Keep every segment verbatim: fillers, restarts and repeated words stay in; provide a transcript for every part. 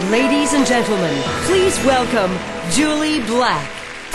Ladies and gentlemen, please welcome Julie Black.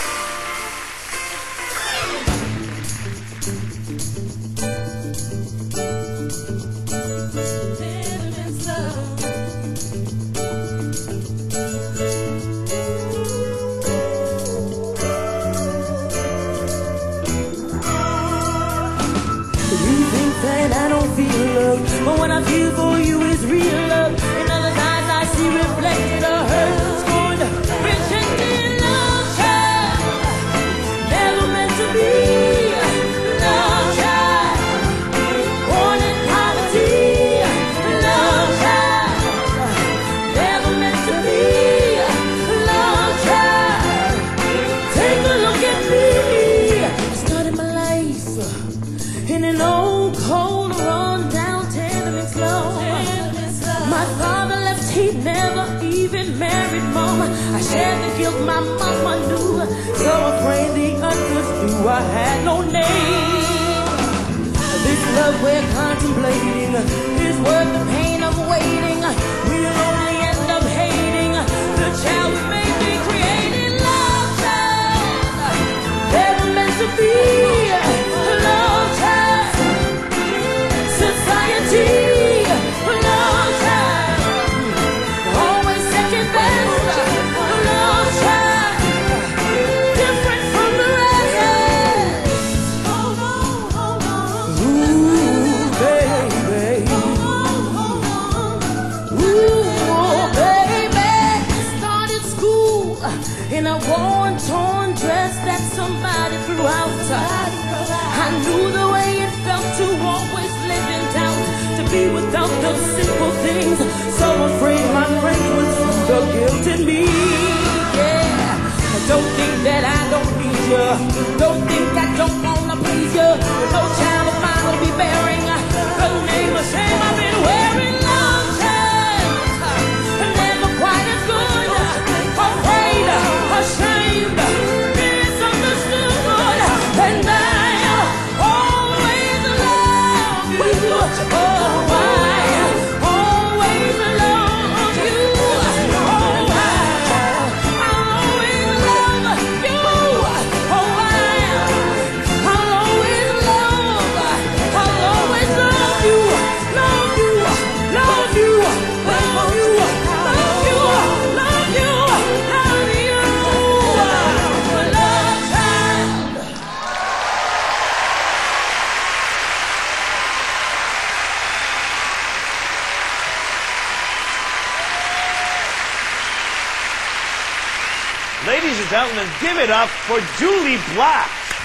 You think that I don't feel love, but what I feel for you is real love. In other eyes I see reflected a hurt, scorned, rejected love child. Never meant to be love child. Born in poverty, love child. Never meant to be love child. Take a look at me. I started my life in an old, cold, run-down tenement slow. My father left, he never even married mama. I shared the guilt my mama knew, so afraid the others knew I had no name. This love we're contemplating is worth the pain of waiting. We'll only end up hating the child we may be creating. Love child, never meant to be. Love child, society, love child, always second best. Love child, different from the rest. Hold on, hold on. Ooh, baby. Ooh, baby. Started school in a worn, torn dress that somebody threw out. I knew the way it felt to always live in doubt, to be without those simple things. So afraid my friends would see the guilt in me. Yeah, don't think that I don't need you. Don't think I don't wanna please you. No child of mine will be bearing the name of shame I've been wearing. Love child, never quite as good. Afraid, ashamed, misunderstood, and I always love you. Oh, I always love you. Oh, I always love you. Oh, I I'll always love, I'll always love you, love you, love you, love you, love you, love you, love you, love child. Ladies and gentlemen, give it up for Julie Black.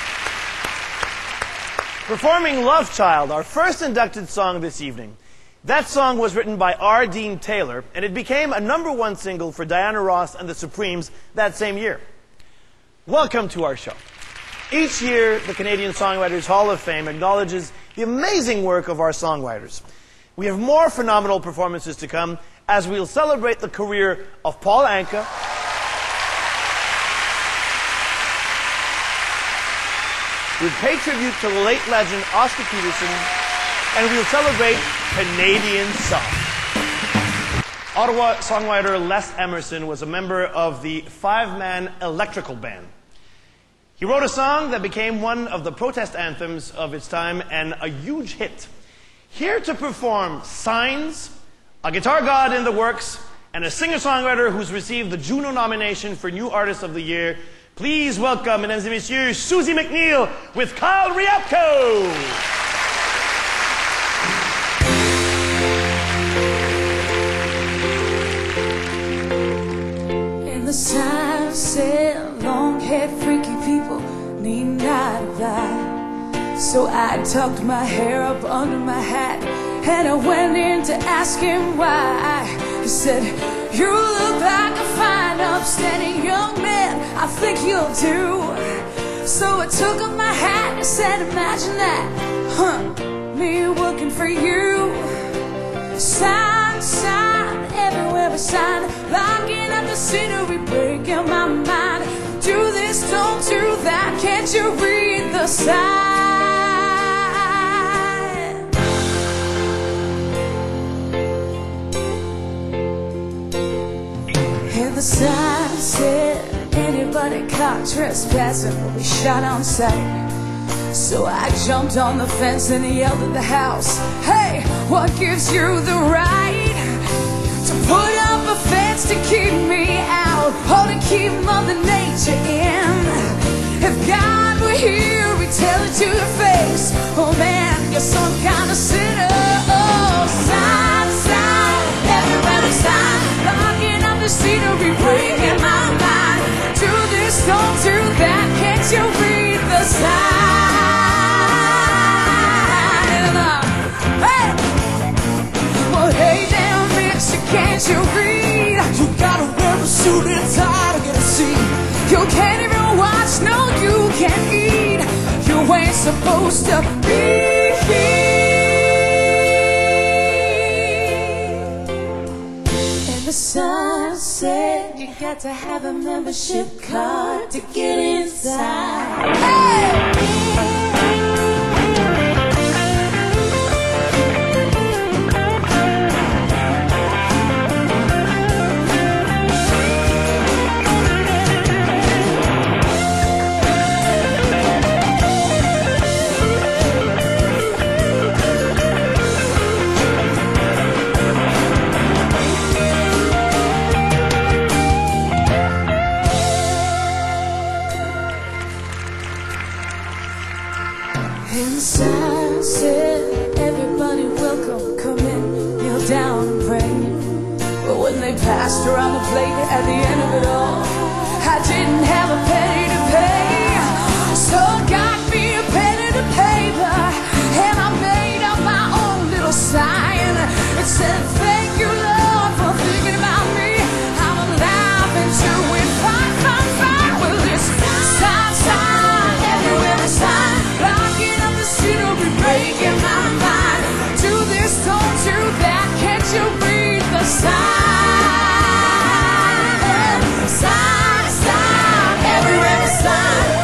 Performing Love Child, our first inducted song this evening. That song was written by R. Dean Taylor, and it became a number one single for Diana Ross and the Supremes that same year. Welcome to our show. Each year, the Canadian Songwriters Hall of Fame acknowledges the amazing work of our songwriters. We have more phenomenal performances to come as we'll celebrate the career of Paul Anka, we'll pay tribute to the late legend Oscar Peterson, and we'll celebrate Canadian song. Ottawa songwriter Les Emerson was a member of the five-man Electrical Band. He wrote a song that became one of the protest anthems of its time and a huge hit. Here to perform Signs, a guitar god in the works, and a singer-songwriter who's received the Juno nomination for New Artist of the Year, please welcome, mesdames et messieurs, Susie McNeil with Kyle Riabko. And the sign said, long-haired freaky people need not apply. So I tucked my hair up under my hat, and I went in to ask him why. He said, you look like a fine, upstanding young man, I think you'll do. So I took off my hat and said, imagine that, huh, me working for you. Sign, sign, everywhere a sign, locking up the scenery, breaking my mind. Do this, don't do that, can't you read the sign? And the sign said, anybody caught trespassing will be shot on sight. So I jumped on the fence and yelled at the house, hey, what gives you the right to put up a fence to keep me out, or to keep Mother Nature in? If God were here, we'd tell it to your face, oh man, you're some kind of sinner. Oh, sign, sign, everywhere sign, locking up the scenery, breaking my mind. Do this, don't do that, can't you read the sign? Hey! Well, hey, damn, mister, can't you read? You gotta wear a suit and tie to get a seat. You can't even watch, no, you can't eat. You ain't supposed to be here. And the sign said you got to have a membership card to get inside. Hey! Inside said, everybody welcome, come in, kneel down and pray. But when they passed around the plate at the end of it all, I didn't have a penny to pay. So I got me a pen and a paper, and I made up my own little sign. It said, thank you, Lord, for thinking about me. I'm alive and doing fine, fine, fine. Well, this sign, sign, everywhere I sign, locking up the scenery, breaking my mind. Do this, don't do that, can't you read the sign? Sign, sign, everywhere I sign.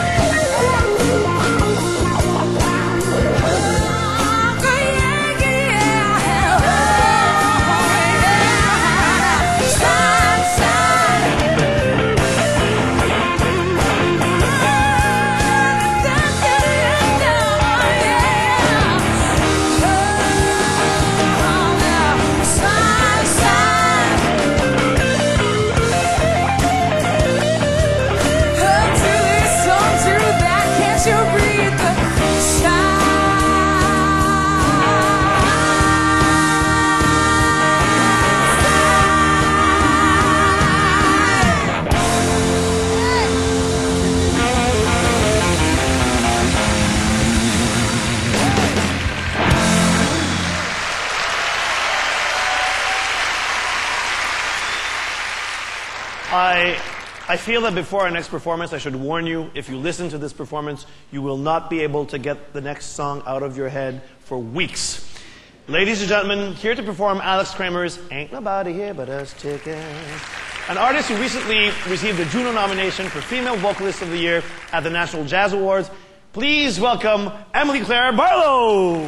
I, I feel that before our next performance, I should warn you, if you listen to this performance, you will not be able to get the next song out of your head for weeks. Ladies and gentlemen, here to perform Alex Kramer's Ain't Nobody Here But Us Chickens, an artist who recently received the Juno nomination for Female Vocalist of the Year at the National Jazz Awards. Please welcome Emily Claire Barlow.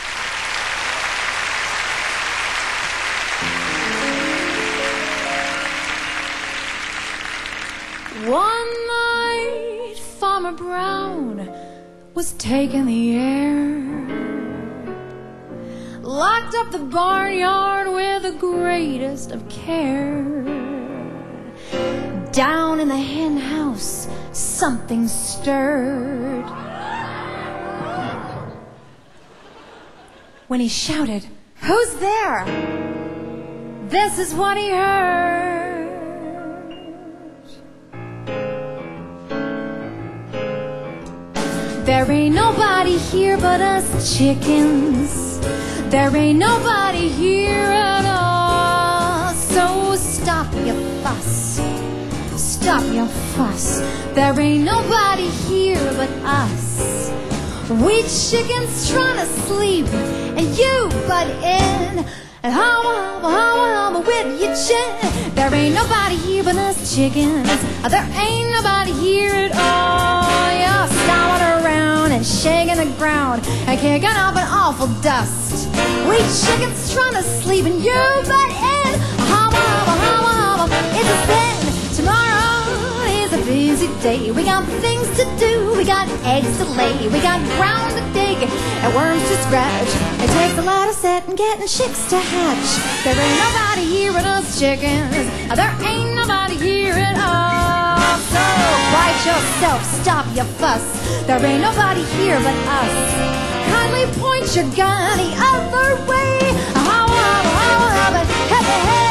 One night, Farmer Brown was taking the air, locked up the barnyard with the greatest of care. Down in the hen house, something stirred. When he shouted, "Who's there?" This is what he heard. There ain't nobody here but us chickens. There ain't nobody here at all. So stop your fuss, stop your fuss. There ain't nobody here but us. We chickens trying to sleep, and you butt in. And hobble, hobble, hobble, hobble with your chin. There ain't nobody here but us chickens. There ain't nobody here at all. You're stomping around and shaking the ground and kicking up an awful dust. We chickens trying to sleep, and you butt in. Hobble, hobble, hobble, hobble. It's a sin. day. We got things to do, we got eggs to lay, we got ground to dig and worms to scratch. It takes a lot of setting, getting chicks to hatch. There ain't nobody here but us chickens. There ain't nobody here at all. So quiet yourself, stop your fuss. There ain't nobody here but us. Kindly point your gun the other way. How, how, how, how, but hey, hey.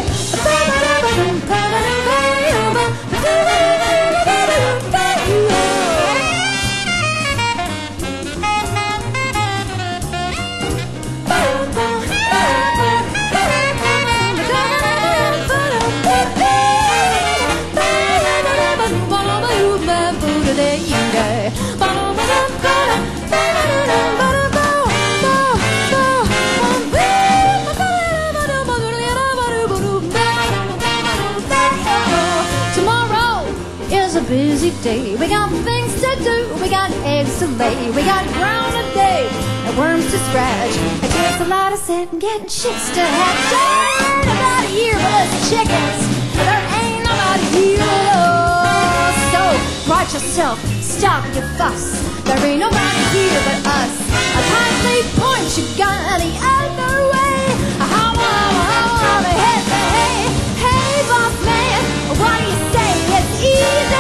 Busy day, we got things to do, we got eggs to lay, we got ground to dig and worms to scratch. It takes a lot of setting, getting chicks to hatch. There ain't nobody here but us chickens. There ain't nobody here but us. So watch yourself, stop your fuss. There ain't nobody here but us. A kindly point your gun the other way. How, how, how, how, hey, hey, hey, boss man, what do you say? It's easy.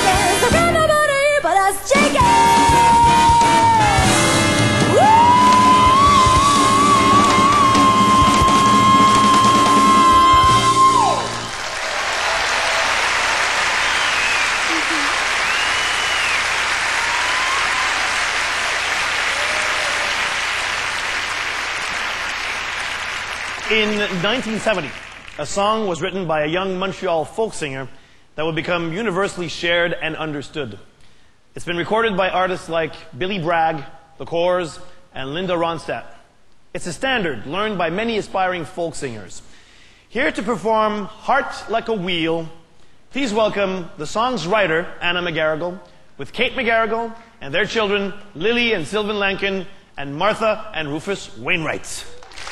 In nineteen seventy, a song was written by a young Montreal folk singer that would become universally shared and understood. It's been recorded by artists like Billy Bragg, The Corrs, and Linda Ronstadt. It's a standard learned by many aspiring folk singers. Here to perform Heart Like a Wheel, please welcome the song's writer, Anna McGarrigle, with Kate McGarrigle and their children, Lily and Sylvan Lankin, and Martha and Rufus Wainwright.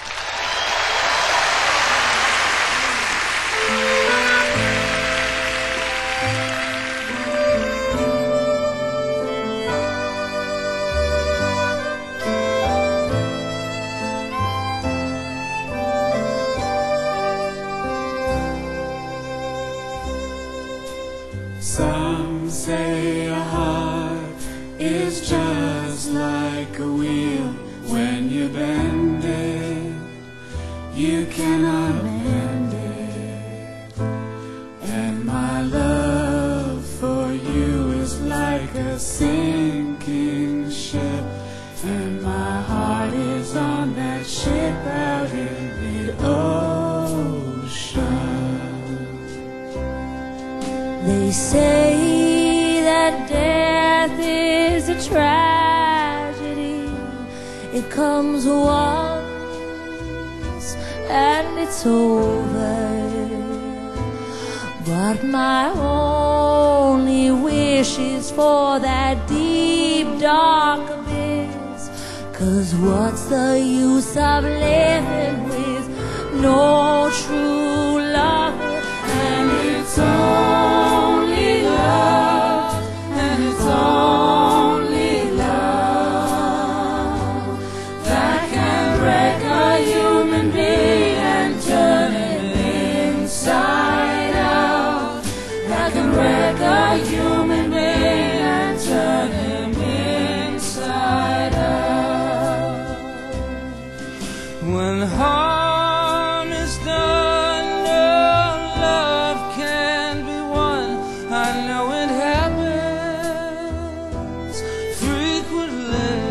Some say a heart is just like a wheel. When you bend it, you cannot mend it. And my love for you is like a sinking ship, and my heart is on that ship out in mid-ocean. They say that death is a tragedy. It comes once and it's over. But my only wish is for that deep, dark abyss. 'Cause what's the use of living with no true love? And it's only love, and it's only love that can break a human being and turn it inside out. That can break a human being and turn him inside out. When harm is done, no love can be won. I know it happens frequently.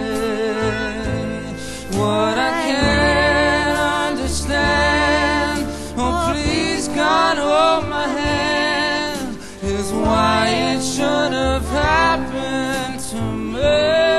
What I can't understand, oh please God hold my hand, is why it should have happened to me.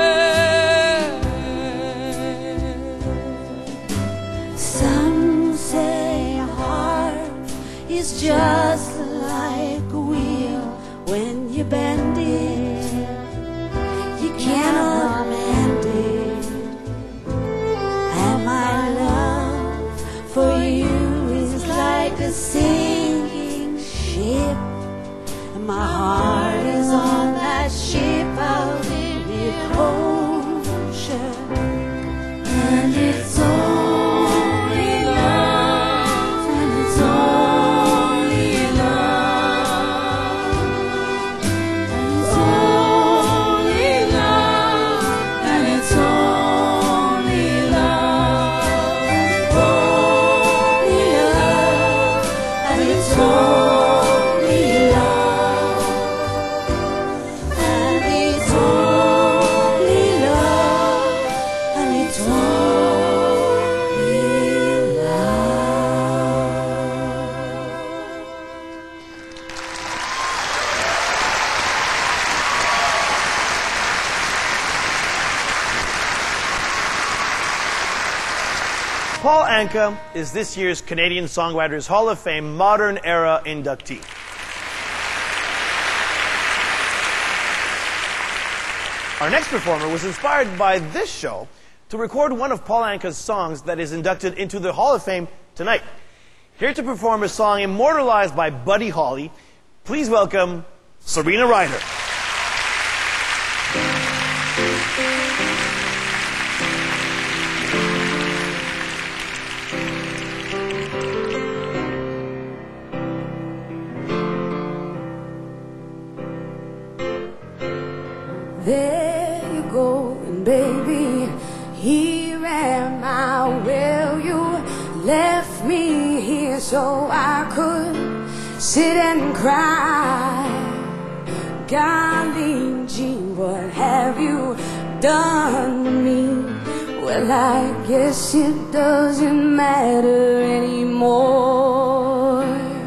Some say a heart is just like a wheel. When you bend it, you cannot mend it. And my love for you is like a sinking ship, and my heart that ship out in the ocean, and it's only love, and it's only love, and it's only love, and it's only love, only love, and it's only love, and it's only love, and it's only love. Paul Anka is this year's Canadian Songwriters Hall of Fame Modern Era inductee. Our next performer was inspired by this show to record one of Paul Anka's songs that is inducted into the Hall of Fame tonight. Here to perform a song immortalized by Buddy Holly, please welcome Serena Ryder. There you go, and baby, here am I. Well, you left me here so I could sit and cry. Golly gee, what have you done to me? Well, I guess it doesn't matter anymore.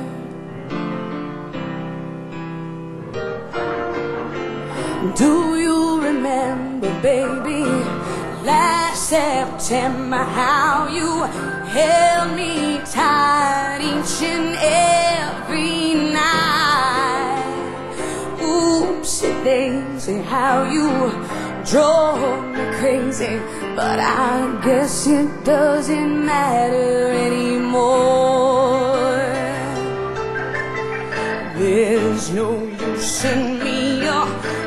Do you remember, baby, last September, how you held me tight each and every night? Oopsie daisy, how you drove me crazy, but I guess it doesn't matter anymore. There's no use in me or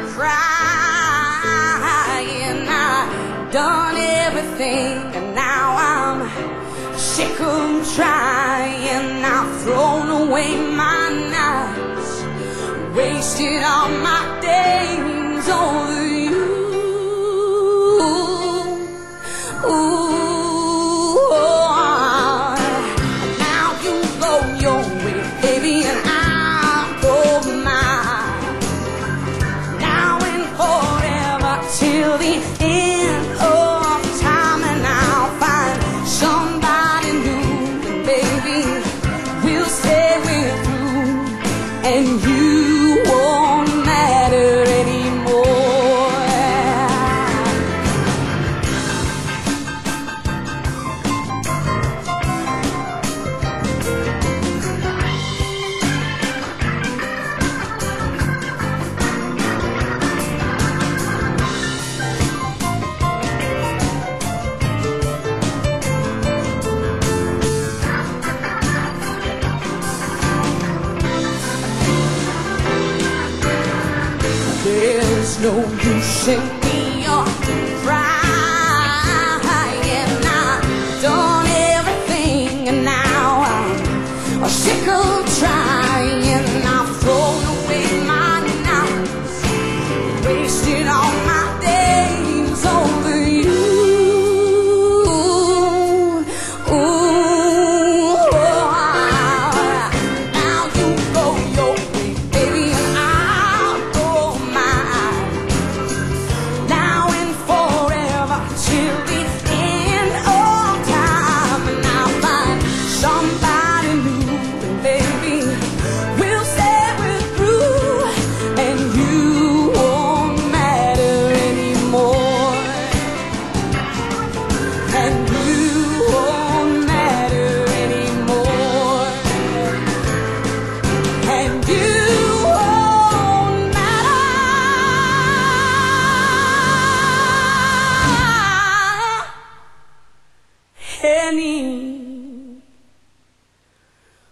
crying. I've done everything and now I'm sick of trying. I've thrown away my nights, wasted all my days over you. Ooh, now you go your way, baby, and I'll go mine. Now and forever till the end of time, and I'll find somebody new, and baby, we'll stay with you, and you won't matter anymore. There's no use in me or crying. I've done everything and now I'm sick of trying. I've thrown away my nights, wasted all my days over you. Ooh, now you go your way, baby, and I'll go mine. Now and forever till the end of time, and I'll find somebody new, and baby, we'll stay with you, and you won't matter anymore, and you won't matter anymore, and you won't matter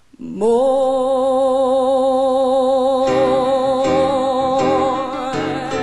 anymore.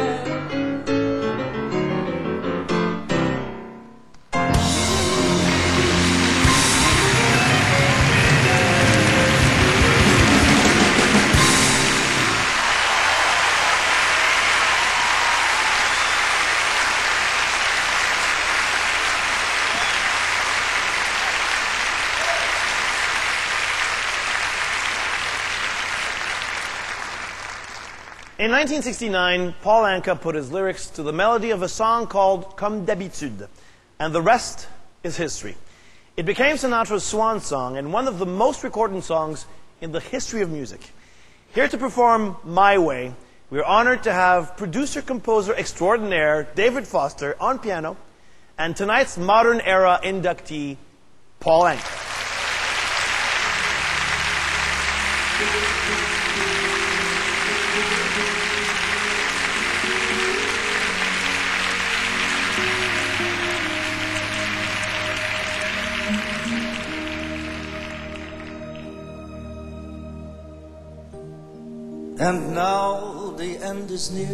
In nineteen sixty-nine, Paul Anka put his lyrics to the melody of a song called Comme d'habitude, and the rest is history. It became Sinatra's swan song and one of the most recorded songs in the history of music. Here to perform My Way, we are honored to have producer-composer extraordinaire David Foster on piano and tonight's modern era inductee, Paul Anka. And now the end is near,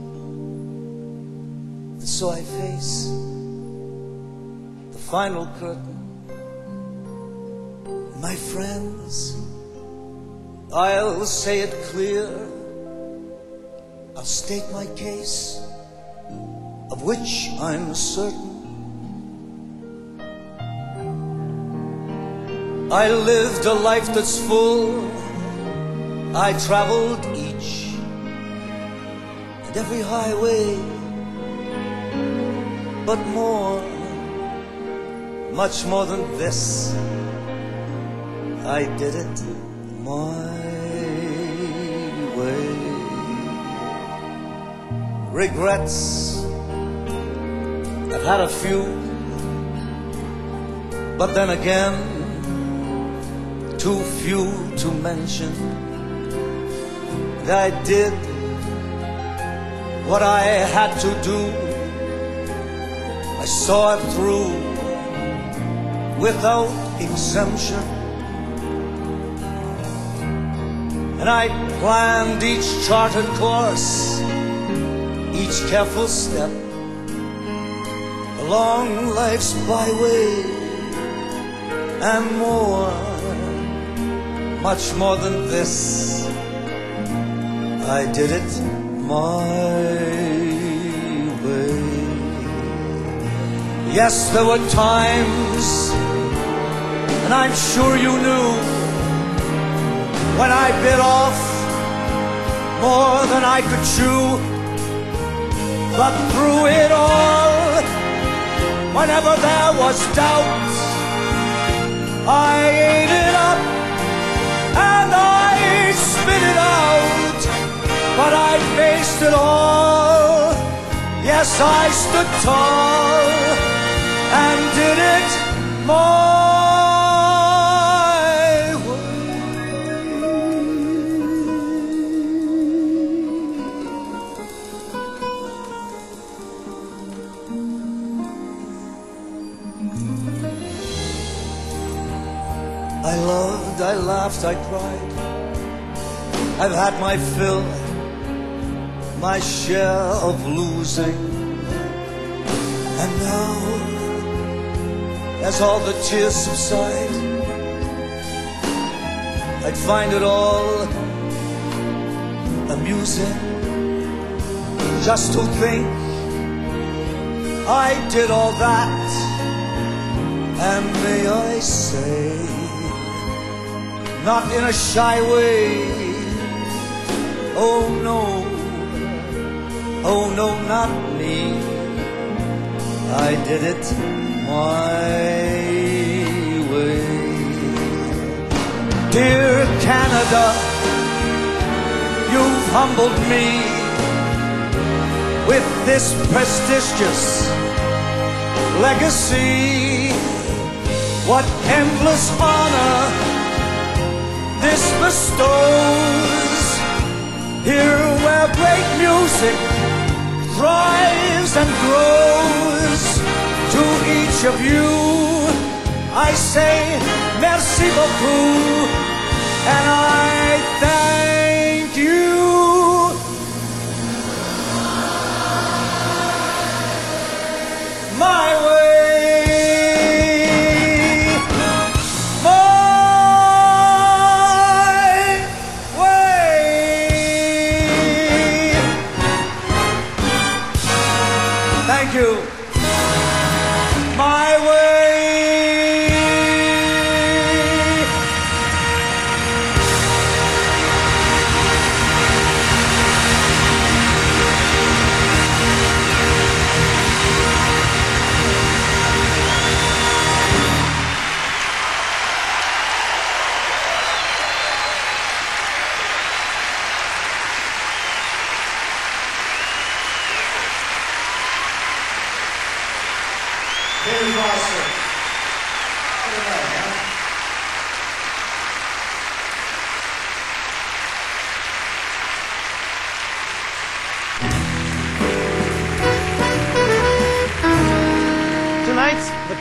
and so I face the final curtain. My friends, I'll say it clear, I'll state my case, of which I'm certain. I lived a life that's full, I traveled each and every highway, but more, much more than this, I did it my way. Regrets, I've had a few, but then again, too few to mention. I did what I had to do. I saw it through without exemption, and I planned each charted course, each careful step along life's byway, and more, much more than this, I did it my way. Yes, there were times, and I'm sure you knew, when I bit off more than I could chew. But through it all, whenever there was doubt, I ate it up and I spit it out. But I faced it all, yes, I stood tall and did it my way. I loved, I laughed, I cried, I've had my fill, my share of losing, and now, as all the tears subside, I'd find it all amusing just to think I did all that, and may I say, not in a shy way, oh no, oh no, not me, I did it my way. Dear Canada, you've humbled me with this prestigious legacy. What endless honor this bestows, here where great music thrives and grows. To each of you I say merci beaucoup, and I thank you. My way, my way. Thank you. My way.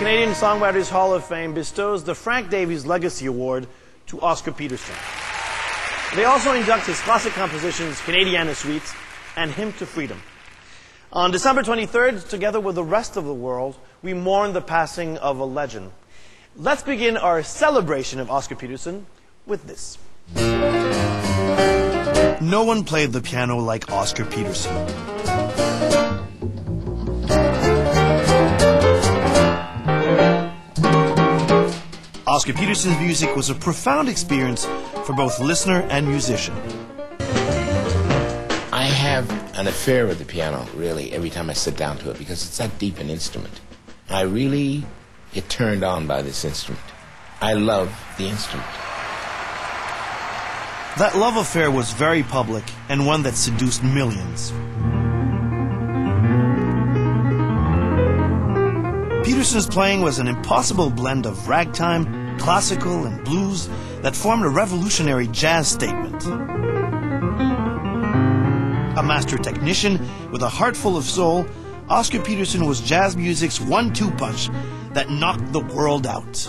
Canadian Songwriters Hall of Fame bestows the Frank Davies Legacy Award to Oscar Peterson. They also induct his classic compositions Canadiana Suite and Hymn to Freedom. On December twenty-third, together with the rest of the world, we mourn the passing of a legend. Let's begin our celebration of Oscar Peterson with this. No one played the piano like Oscar Peterson. Oscar Peterson's music was a profound experience for both listener and musician. I have an affair with the piano, really, every time I sit down to it, because it's that deep an instrument. I really get turned on by this instrument. I love the instrument. That love affair was very public and one that seduced millions. Peterson's playing was an impossible blend of ragtime, classical, and blues that formed a revolutionary jazz statement. A master technician with a heart full of soul, Oscar Peterson was jazz music's one two punch that knocked the world out.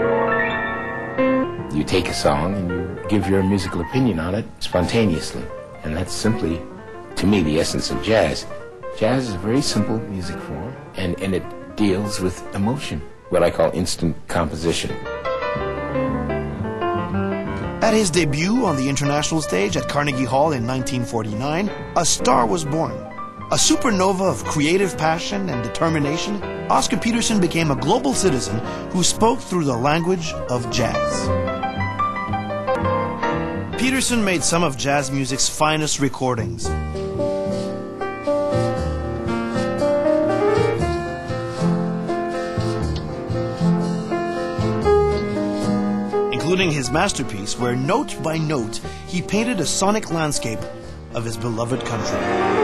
You take a song and you give your musical opinion on it spontaneously. And that's simply, to me, the essence of jazz. Jazz is a very simple music form, and, and it deals with emotion, what I call instant composition. At his debut on the international stage at Carnegie Hall in nineteen forty-nine, a star was born. A supernova of creative passion and determination, Oscar Peterson became a global citizen who spoke through the language of jazz. Peterson made some of jazz music's finest recordings. Including his masterpiece, where note by note he painted a sonic landscape of his beloved country.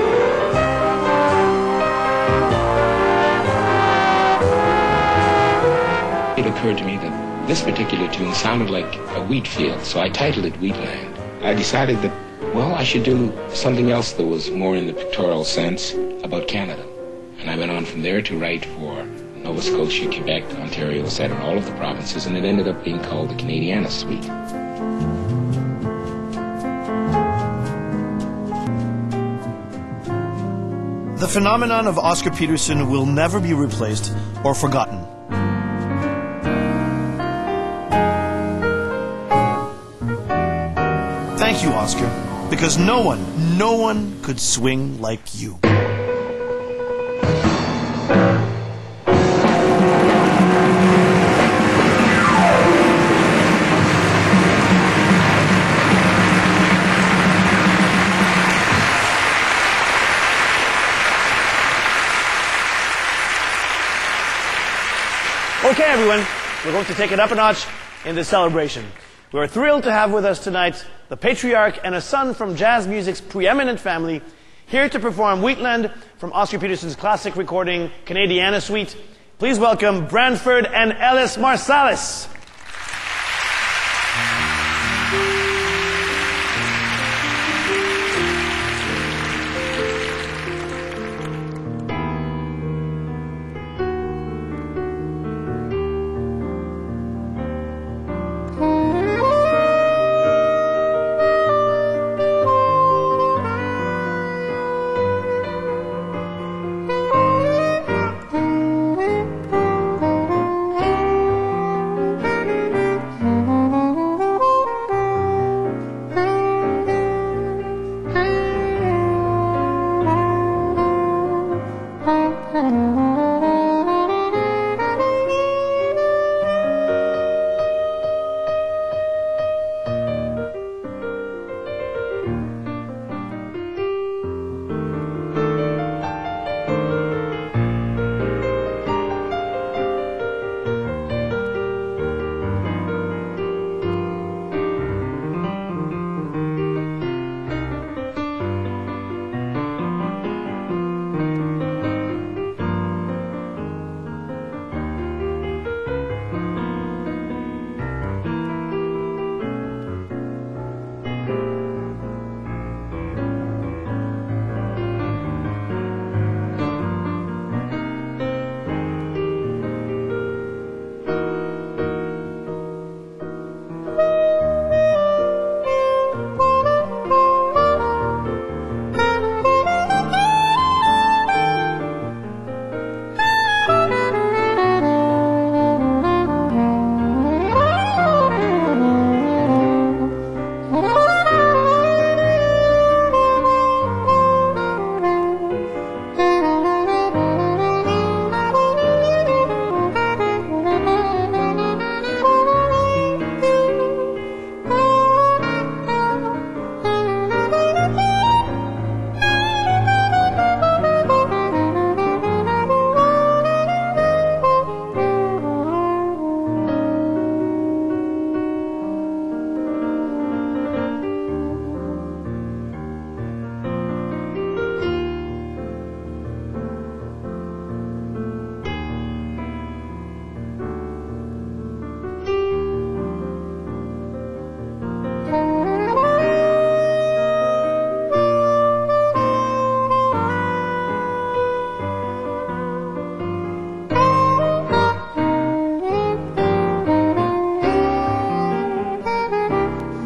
It occurred to me that this particular tune sounded like a wheat field, so I titled it Wheatland. I decided that, well, I should do something else that was more in the pictorial sense about Canada. And I went on from there to write for Nova Scotia, Quebec, Ontario, et cetera, all of the provinces, and it ended up being called the Canadiana Suite. The phenomenon of Oscar Peterson will never be replaced or forgotten. Thank you, Oscar, because no one, no one could swing like you. Okay, everyone, we're going to take it up a notch in this celebration. We're thrilled to have with us tonight the patriarch and a son from jazz music's preeminent family, here to perform Wheatland from Oscar Peterson's classic recording, Canadiana Suite. Please welcome Branford and Ellis Marsalis.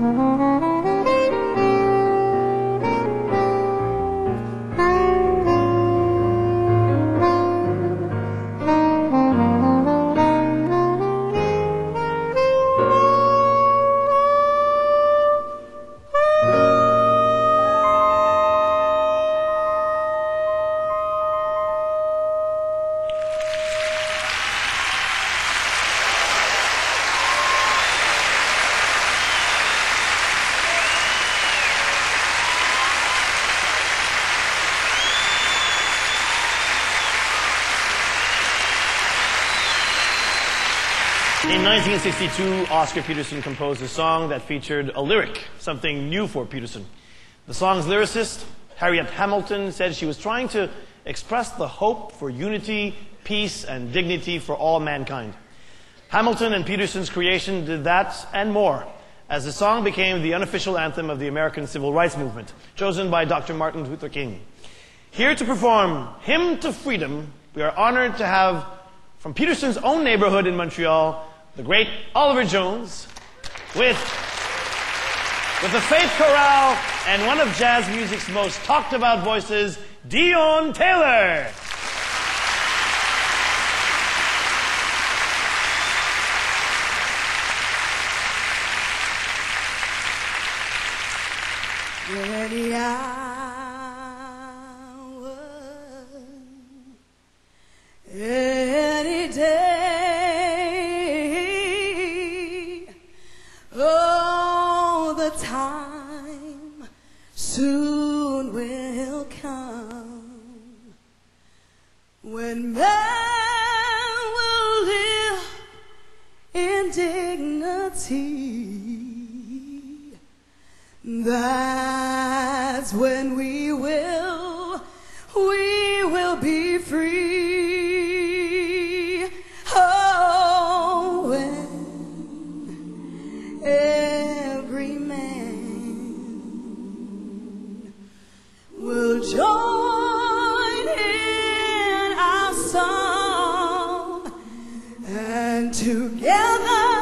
In nineteen sixty-two, Oscar Peterson composed a song that featured a lyric, something new for Peterson. The song's lyricist, Harriet Hamilton, said she was trying to express the hope for unity, peace, and dignity for all mankind. Hamilton and Peterson's creation did that and more, as the song became the unofficial anthem of the American Civil Rights Movement, chosen by Doctor Martin Luther King. Here to perform Hymn to Freedom, we are honored to have, from Peterson's own neighborhood in Montreal, the great Oliver Jones, with, with the Faith Chorale and one of jazz music's most talked about voices, Dion Taylor. Any hour, any day, oh, the time soon will come when man will live in dignity. That's when we will, we will be free. Oh, when every man will join in our song, and together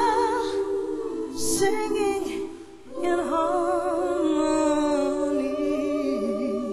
singing in harmony,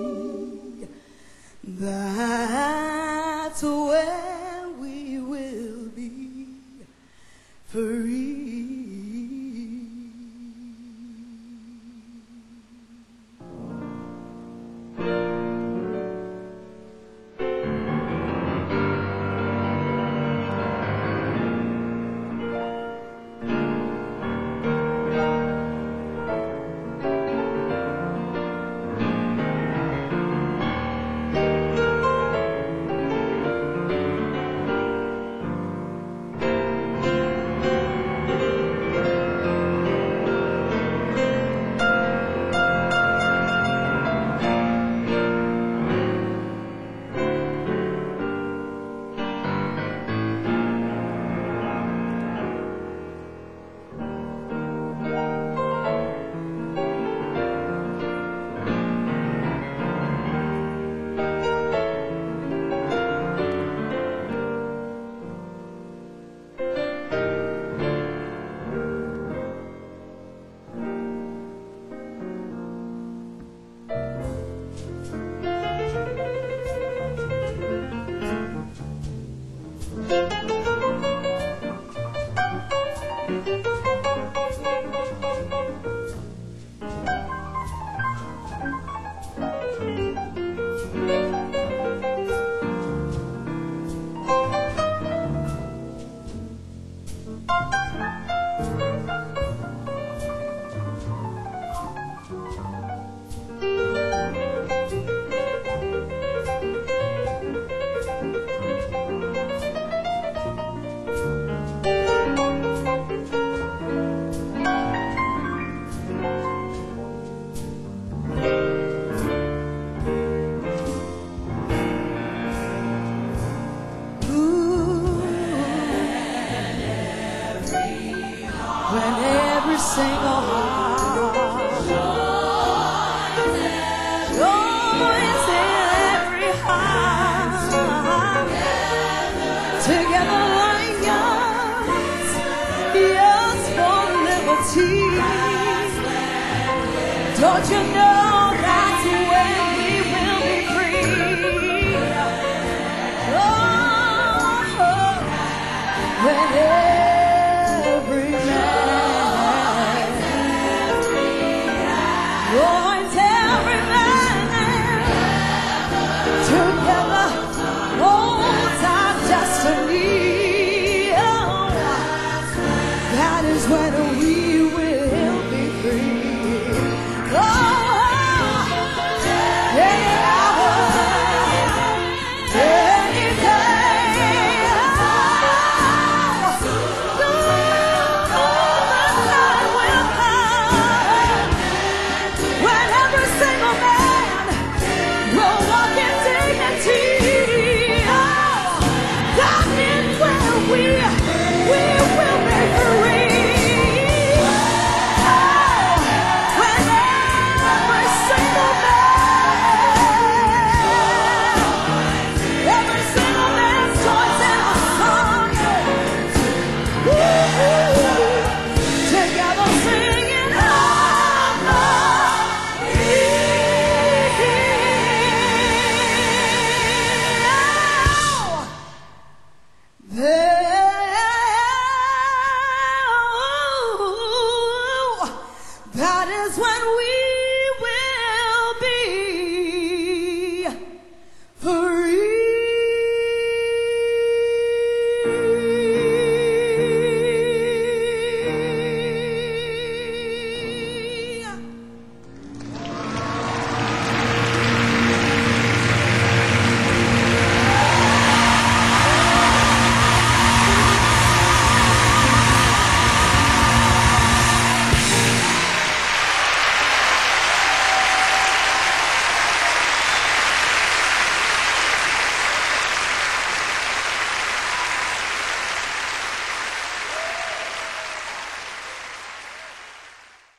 Don't you know that's when we will be free? Oh, when every man, oh, it's every man together holds our destiny. Oh, that is when we will be free. Oh, that is when we